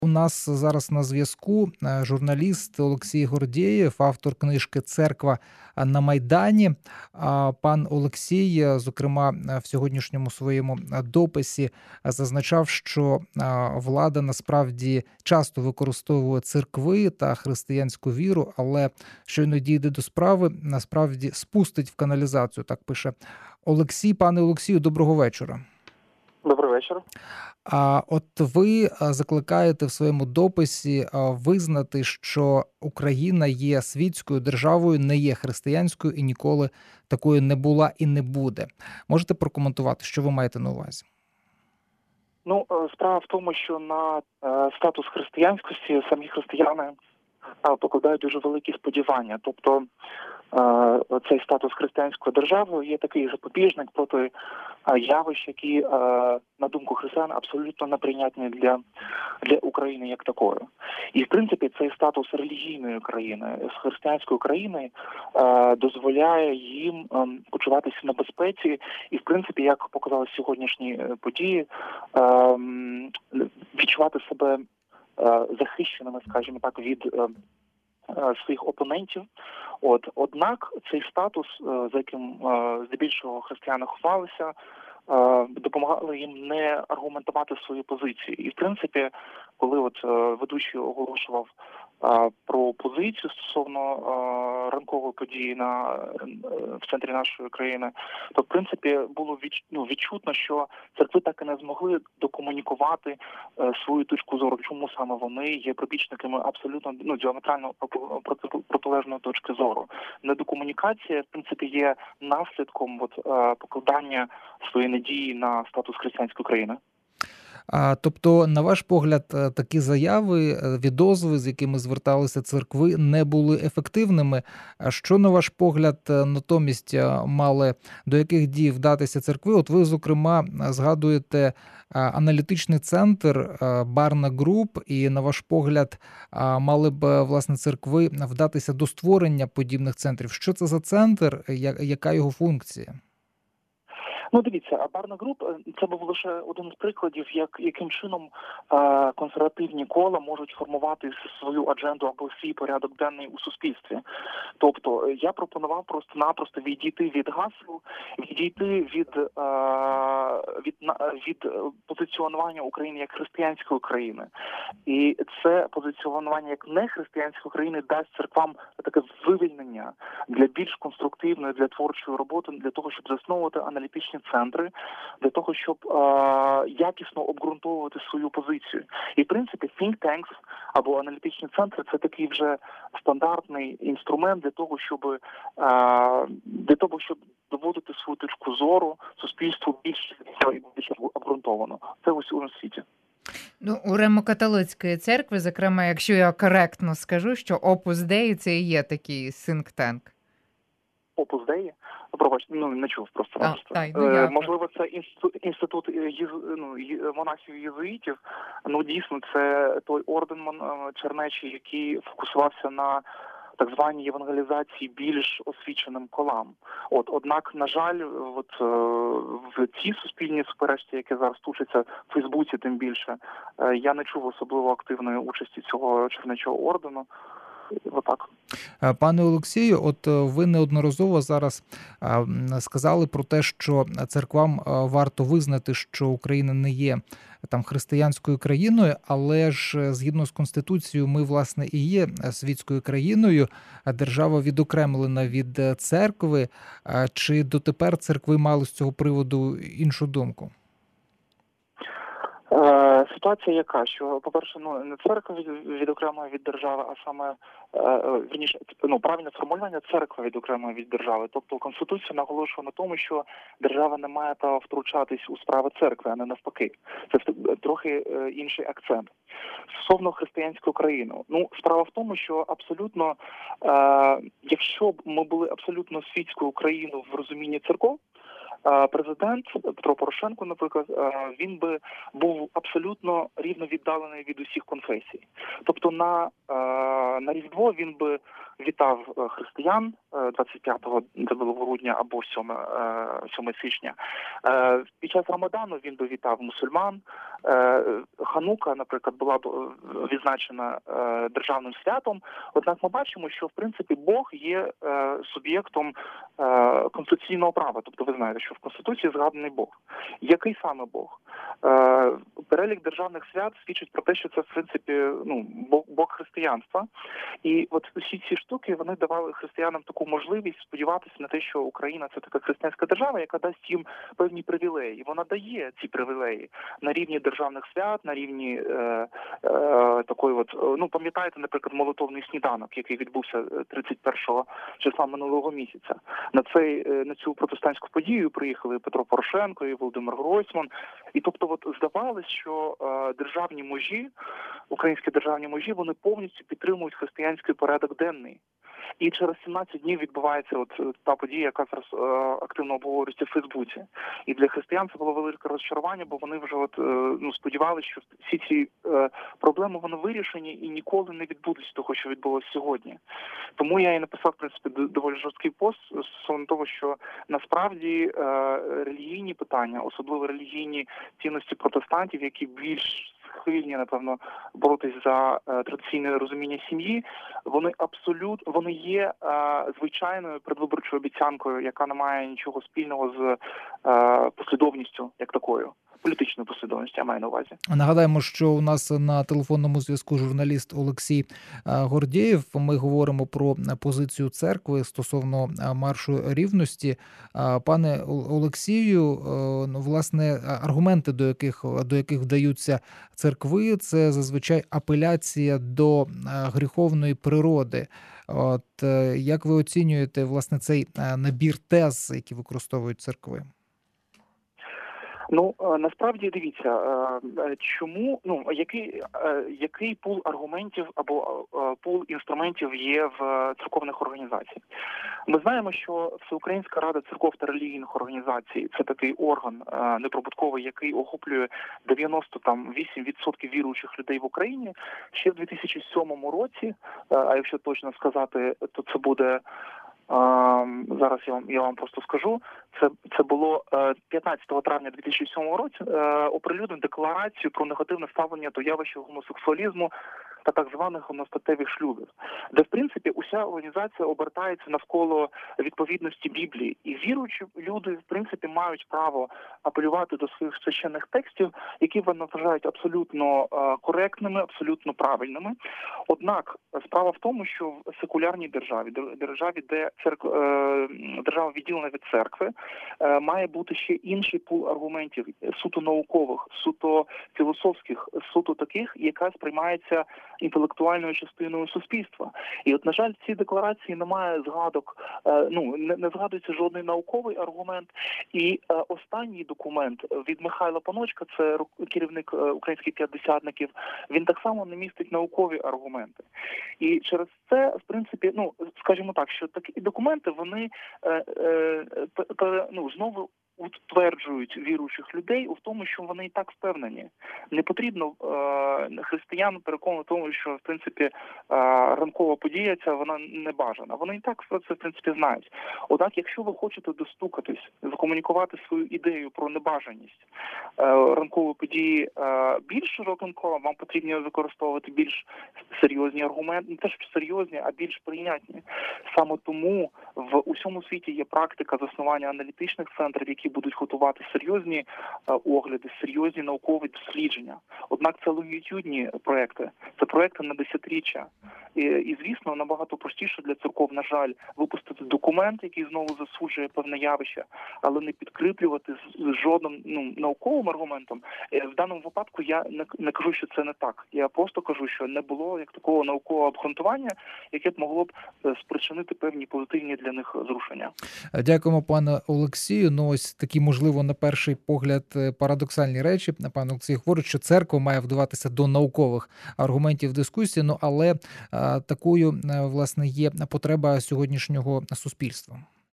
У нас зараз на зв'язку журналіст Олексій Гордєєв, автор книжки «Церква на Майдані». Пан Олексій, зокрема, в сьогоднішньому своєму дописі зазначав, що влада насправді часто використовує церкви та християнську віру, але щойно дійде до справи, насправді спустить в каналізацію, так пише Олексій. Пане Олексію, доброго вечора. Добрий вечір. От ви закликаєте в своєму дописі визнати, що Україна є світською державою, не є християнською і ніколи такою не була і не буде. Можете прокоментувати, що ви маєте на увазі? Справа в тому, що на статус християнськості самі християни покладають дуже великі сподівання. Тобто цей статус християнської держави є такий запобіжник проти явищ, які, на думку християн, абсолютно неприйнятні для України як такої. І, в принципі, цей статус релігійної країни, з християнської країни, дозволяє їм почуватися на безпеці і, в принципі, як показали сьогоднішні події, відчувати себе захищеними, скажімо так, від своїх опонентів. Однак цей статус, за яким здебільшого християни ховалися, допомагали їм не аргументувати свою позицію. І, в принципі, коли ведучий оголошував про позицію стосовно ранкової події в центрі нашої країни, то, в принципі, було відчутно, що церкви так і не змогли докомунікувати свою точку зору, чому саме вони є прибічниками абсолютно діаметрально протилежної точки зору. Недокомунікація, в принципі, є наслідком покладання своєї надії на статус християнської країни. Тобто, на ваш погляд, такі заяви, відозви, з якими зверталися церкви, не були ефективними. А що, на ваш погляд, натомість мали, до яких дій вдатися церкви? От ви, зокрема, згадуєте аналітичний центр Барна Груп, і, на ваш погляд, мали б, власне, церкви вдатися до створення подібних центрів. Що це за центр, яка його функція? Дивіться, Барна Груп – це був лише один з прикладів, яким чином консервативні кола можуть формувати свою адженду або свій порядок денний у суспільстві. Тобто я пропонував просто-напросто відійти від гасел, відійти від позиціонування України як християнської країни. І це позиціонування як нехристиянської країни дасть церквам таке вивільнення для більш конструктивної, для творчої роботи, для того, щоб засновувати аналітичні центри, для того, щоб якісно обґрунтовувати свою позицію. І, в принципі, think tanks або аналітичні центри – це такий вже стандартний інструмент для того, щоб доводити свою точку зору суспільству більш обґрунтовано. Це в усьому світі. У Римо-католицької церкви, зокрема, якщо я коректно скажу, що Opus Dei – це і є такий think tank. Opus Dei? Пробачте, не чув просто. Можливо, це інститут монахів-єзуїтів. Дійсно, це той орден чернечий, який фокусувався на так званій євангелізації більш освіченим колам. Однак, на жаль, в цій суспільній суперечці, яке зараз тушиться в Фейсбуці, тим більше, я не чув особливо активної участі цього чернечого ордену. Отак. Пане Олексію, от ви неодноразово зараз сказали про те, що церквам варто визнати, що Україна не є християнською країною, але ж згідно з Конституцією ми, власне, і є світською країною, держава відокремлена від церкви. Чи дотепер церкви мали з цього приводу іншу думку? Ситуація яка, що, по-перше, не церква відокремлена від держави, а саме, правильне формулювання – церква відокремлена від держави. Тобто Конституція наголошує на тому, що держава не має права втручатись у справи церкви, а не навпаки. Це трохи інший акцент. Стосовно християнської країни. Справа в тому, що абсолютно, якщо б ми були абсолютно світською країною в розумінні церков, Президент Петро Порошенко, наприклад, він би був абсолютно рівно віддалений від усіх конфесій. Тобто на Різдво він би вітав християн 25-го грудня або 7 січня. Під час Рамадану він би вітав мусульман. Ханука, наприклад, була б відзначена державним святом. Однак ми бачимо, що, в принципі, Бог є суб'єктом конституційного права. Тобто ви знаєте, що в Конституції згаданий Бог. Який саме Бог? Перелік державних свят свідчить про те, що це, в принципі, Бог християнства. І от усі ці штуки, вони давали християнам таку можливість сподіватися на те, що Україна – це така християнська держава, яка дасть їм певні привілеї. Вона дає ці привілеї на рівні державних свят, на рівні такої пам'ятаєте, наприклад, молитовний сніданок, який відбувся 31 числа минулого місяця. На цю протестантську подію приїхали Петро Порошенко і Володимир Гройсман. І тобто здавалось, що державні мужі, українські державні мужі, вони повністю підтримують християнський порядок денний. І через 17 днів відбувається та подія, яка зараз активно обговорюється в Фейсбуці. І для християн це було велике розчарування, бо вони вже сподівалися, що всі ці проблеми вони вирішені і ніколи не відбудуться того, що відбулося сьогодні. Тому я і написав, в принципі, доволі жорсткий пост стосовно того, що насправді релігійні питання, особливо релігійні цінності протестантів, які більш схильні, напевно, боротись за традиційне розуміння сім'ї, вони є звичайною передвиборчою обіцянкою, яка не має нічого спільного з послідовністю як такою. Політичної послідовності, я маю на увазі. Нагадаємо, що у нас на телефонному зв'язку журналіст Олексій Гордєєв. Ми говоримо про позицію церкви стосовно маршу рівності. Пане Олексію, власне, аргументи, до яких вдаються церкви, це зазвичай апеляція до гріховної природи. Як ви оцінюєте, власне, цей набір тез, які використовують церкви? Насправді, дивіться, який пул аргументів або пул інструментів є в церковних організаціях? Ми знаємо, що Всеукраїнська рада церков та релігійних організацій – це такий орган неприбутковий, який охоплює 98% віруючих людей в Україні. Ще в 2007 році, а якщо точно сказати, то це буде... Зараз я вам просто скажу. Це було 15 травня 2007 році оприлюднив декларацію про негативне ставлення до явища гомосексуалізму та так званих одностатевих шлюбів, де, в принципі, уся організація обертається навколо відповідності Біблії. І віруючі люди, в принципі, мають право апелювати до своїх священних текстів, які вони вважають абсолютно коректними, абсолютно правильними. Однак справа в тому, що в секулярній державі, де держава відділена від церкви, має бути ще інший пул аргументів, суто наукових, суто філософських, суто таких, яка сприймається інтелектуальною частиною суспільства. І на жаль, в цій декларації немає згадок, не згадується жодний науковий аргумент. І останній документ від Михайла Паночка, це керівник українських п'ятдесятників, він так само не містить наукові аргументи. І через це, в принципі, скажімо так, що такі документи, вони знову утверджують віруючих людей у тому, що вони і так впевнені. Не потрібно християн переконувати в тому, що, в принципі, ранкова подія ця, вона не бажана. Вони і так про це, в принципі, знають. Однак, якщо ви хочете достукатись, закомунікувати свою ідею про небажаність ранкової події більш широким колом, вам потрібно використовувати більш серйозні аргументи, не те, що серйозні, а більш прийнятні. Саме тому в усьому світі є практика заснування аналітичних центрів, які будуть готувати серйозні огляди, серйозні наукові дослідження. Однак це лонгітюдні проекти, це проекти на десятиріччя. І, звісно, набагато простіше для церков, на жаль, випустити документ, який знову засуджує певне явище, але не підкріплювати з жодним науковим аргументом. В даному випадку я не кажу, що це не так. Я просто кажу, що не було як такого наукового обґрунтування, яке б могло б спричинити певні позитивні для них зрушення. Дякуємо, пане Олексію. Ось такі, можливо, на перший погляд парадоксальні речі. Пан Олексій говорить, що церква має вдаватися до наукових аргументів дискусії, але такою, власне, є потреба сьогоднішнього суспільства.